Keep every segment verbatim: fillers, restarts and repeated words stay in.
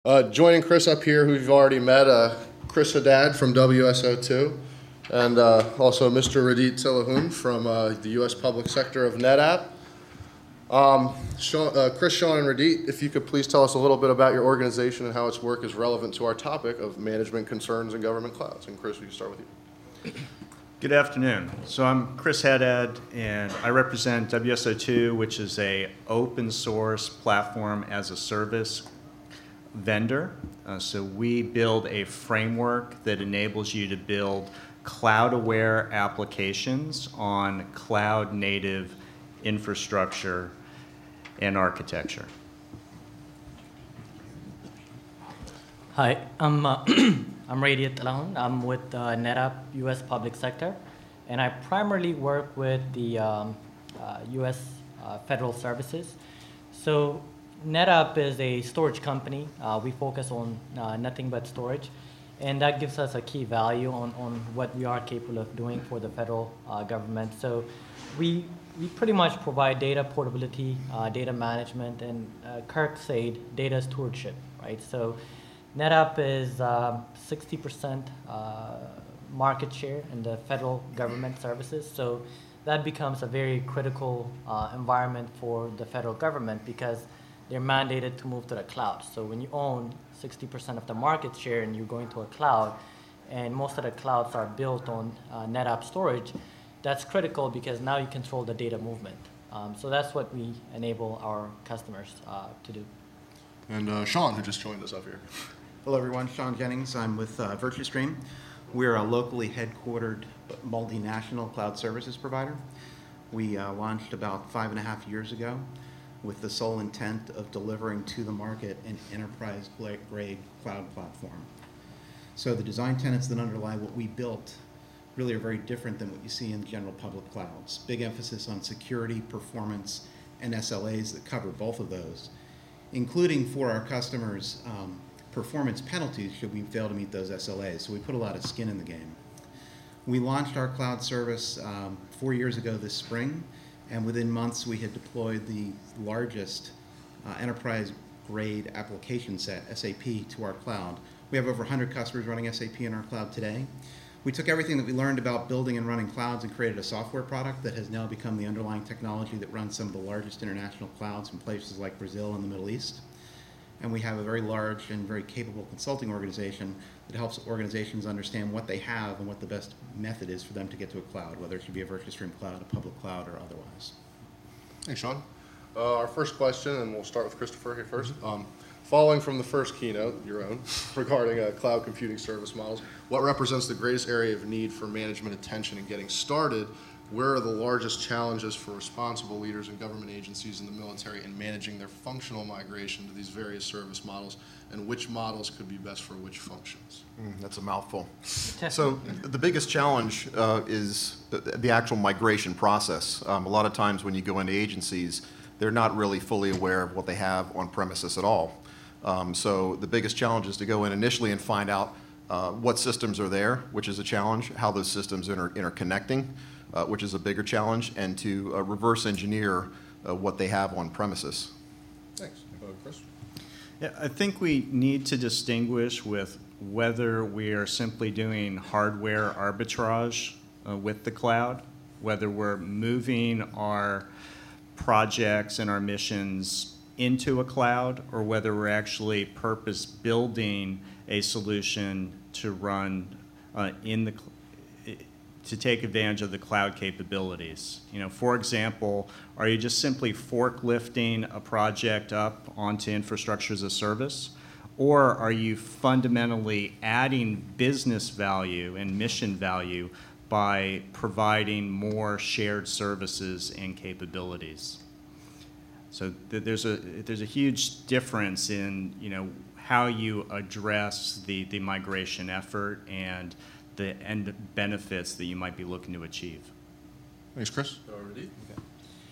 Uh, joining Chris up here, who you've already met, uh, Chris Haddad from W S O two, and uh, also Mister Radit Tilahun from uh, the U S Public Sector of NetApp. Um, Sean, uh, Chris, Sean, and Radit, if you could please tell us a little bit about your organization and how its work is relevant to our topic of management concerns in government clouds. And Chris, we can start with you. Good afternoon. So I'm Chris Haddad, and I represent W S O two, which is a open source platform as a service vendor. Uh, so we build a framework that enables you to build cloud-aware applications on cloud-native infrastructure and architecture. Hi, I'm uh, I'm Radit Tilahun. I'm with uh, NetApp U S Public Sector, and I primarily work with the um, uh, U S uh, Federal Services. So NetApp is a storage company. Uh, we focus on uh, nothing but storage, and that gives us a key value on, on what we are capable of doing for the federal uh, government. So we we pretty much provide data portability, uh, data management, and uh, Kirk said data stewardship, right? So NetApp is uh, sixty percent uh, market share in the federal government services. So that becomes a very critical uh, environment for the federal government because they're mandated to move to the cloud. So when you own sixty percent of the market share and you're going to a cloud, and most of the clouds are built on uh, NetApp storage, that's critical because now you control the data movement. Um, so that's what we enable our customers uh, to do. And uh, Sean, who just joined us up here. Hello everyone, Sean Jennings. I'm with uh, VirtuStream. We're a locally headquartered multinational cloud services provider. We uh, launched about five and a half years ago with the sole intent of delivering to the market an enterprise-grade cloud platform. So the design tenets that underlie what we built really are very different than what you see in general public clouds. Big emphasis on security, performance, and S L As that cover both of those, including for our customers um, performance penalties should we fail to meet those S L As. So we put a lot of skin in the game. We launched our cloud service um, four years ago this spring, and within months we had deployed the largest uh, enterprise-grade application set, S A P, to our cloud. We have over one hundred customers running S A P in our cloud today. We took everything that we learned about building and running clouds and created a software product that has now become the underlying technology that runs some of the largest international clouds in places like Brazil and the Middle East. And we have a very large and very capable consulting organization that helps organizations understand what they have and what the best method is for them to get to a cloud, whether it should be a VirtuStream cloud, a public cloud, or otherwise. Hey, Sean. Uh, our first question, and we'll start with Christopher here first. Um, following from the first keynote, your own, regarding uh, cloud computing service models, what represents the greatest area of need for management attention in getting started? Where are the largest challenges for responsible leaders in government agencies and the military in managing their functional migration to these various service models, and which models could be best for which functions? Mm, that's a mouthful. So the biggest challenge uh, is the, the actual migration process. Um, a lot of times when you go into agencies, they're not really fully aware of what they have on premises at all. Um, so the biggest challenge is to go in initially and find out uh, what systems are there, which is a challenge, how those systems are inter interconnecting, Uh, which is a bigger challenge, and to uh, reverse engineer uh, what they have on premises. Thanks. Uh, Chris? Yeah, I think we need to distinguish with whether we are simply doing hardware arbitrage uh, with the cloud, whether we're moving our projects and our missions into a cloud, or whether we're actually purpose building a solution to run uh, in the cloud, to take advantage of the cloud capabilities. You know, for example, are you just simply forklifting a project up onto infrastructure as a service? Or are you fundamentally adding business value and mission value by providing more shared services and capabilities? So th there's a there's a huge difference in, you know, how you address the, the migration effort and the end benefits that you might be looking to achieve. Thanks, Chris. Already. Okay.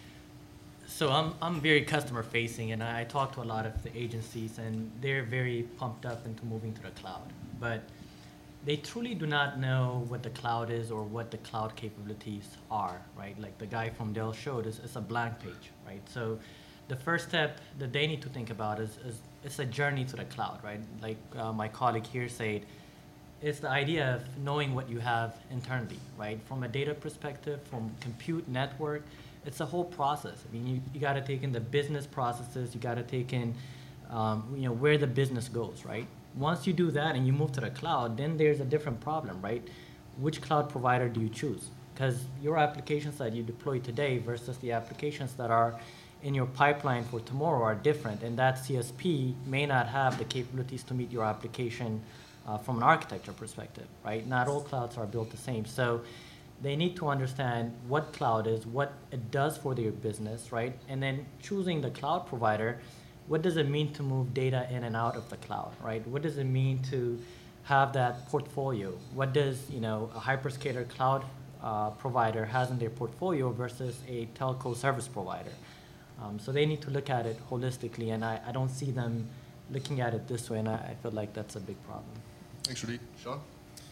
So I'm, I'm very customer facing, and I talk to a lot of the agencies, and they're very pumped up into moving to the cloud. But they truly do not know what the cloud is or what the cloud capabilities are, right? Like the guy from Dell showed, is it's a blank page, right? So the first step that they need to think about is, is it's a journey to the cloud, right? Like uh, my colleague here said, it's the idea of knowing what you have internally, right? From a data perspective, from compute network, it's a whole process. I mean, you, you got to take in the business processes, you got to take in, um, you know, where the business goes, right? Once you do that and you move to the cloud, then there's a different problem, right? Which cloud provider do you choose? Because your applications that you deploy today versus the applications that are in your pipeline for tomorrow are different, and that C S P may not have the capabilities to meet your application uh, from an architecture perspective, right? Not all clouds are built the same. So they need to understand what cloud is, what it does for their business, right? And then choosing the cloud provider, what does it mean to move data in and out of the cloud, right? What does it mean to have that portfolio? What does, you know, a hyperscaler cloud uh, provider has in their portfolio versus a telco service provider? Um, so they need to look at it holistically, and I, I don't see them looking at it this way, and I, I feel like that's a big problem. Thanks, Rudy. Sean?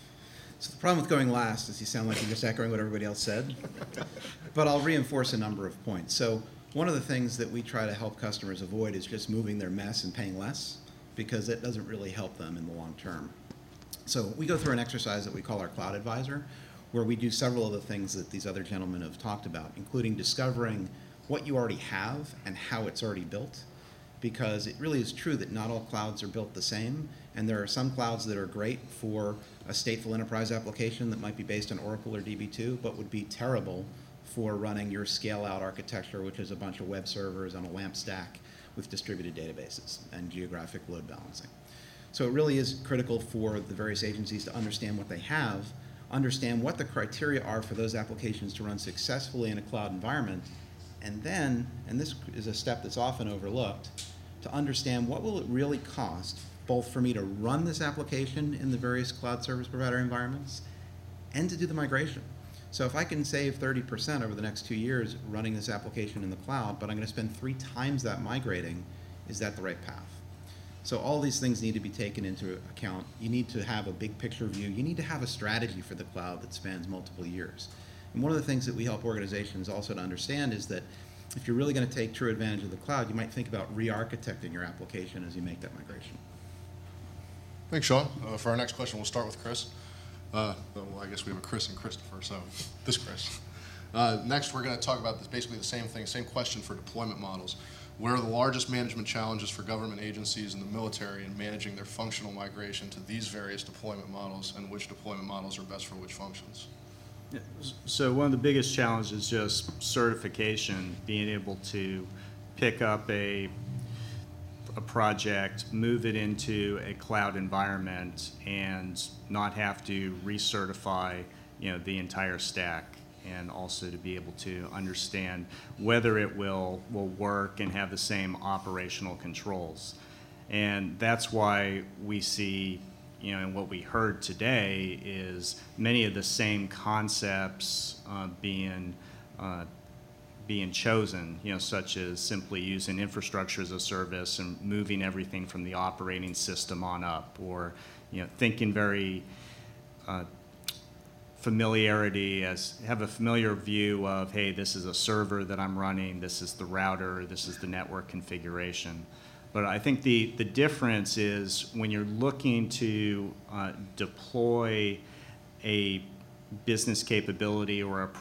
So the problem with going last is you sound like you're just echoing what everybody else said. But I'll reinforce a number of points. So one of the things that we try to help customers avoid is just moving their mess and paying less, because it doesn't really help them in the long term. So we go through an exercise that we call our Cloud Advisor, where we do several of the things that these other gentlemen have talked about, including discovering what you already have and how it's already built, because it really is true that not all clouds are built the same, and there are some clouds that are great for a stateful enterprise application that might be based on Oracle or D B two, but would be terrible for running your scale-out architecture, which is a bunch of web servers on a LAMP stack with distributed databases and geographic load balancing. So it really is critical for the various agencies to understand what they have, understand what the criteria are for those applications to run successfully in a cloud environment, and then, and this is a step that's often overlooked, to understand what will it really cost both for me to run this application in the various cloud service provider environments and to do the migration. So if I can save thirty percent over the next two years running this application in the cloud, but I'm going to spend three times that migrating, is that the right path? So all these things need to be taken into account. You need to have a big picture view. You need to have a strategy for the cloud that spans multiple years. And one of the things that we help organizations also to understand is that if you're really going to take true advantage of the cloud, you might think about re-architecting your application as you make that migration. Thanks, Sean. Uh, for our next question, we'll start with Chris. Uh, well, I guess we have a Chris and Christopher, so this Chris. Uh, next, we're going to talk about this, basically the same thing, same question for deployment models. What are the largest management challenges for government agencies and the military in managing their functional migration to these various deployment models, and which deployment models are best for which functions? Yeah. So one of the biggest challenges is just certification, being able to pick up a a project, move it into a cloud environment, and not have to recertify, you know, the entire stack, and also to be able to understand whether it will will work and have the same operational controls. And that's why we see, you know, and what we heard today is many of the same concepts uh, being uh, being chosen, you know, such as simply using infrastructure as a service and moving everything from the operating system on up, or, you know, thinking very uh, familiarity as have a familiar view of, hey, this is a server that I'm running, this is the router, this is the network configuration. But I think the, the difference is when you're looking to uh, deploy a business capability or a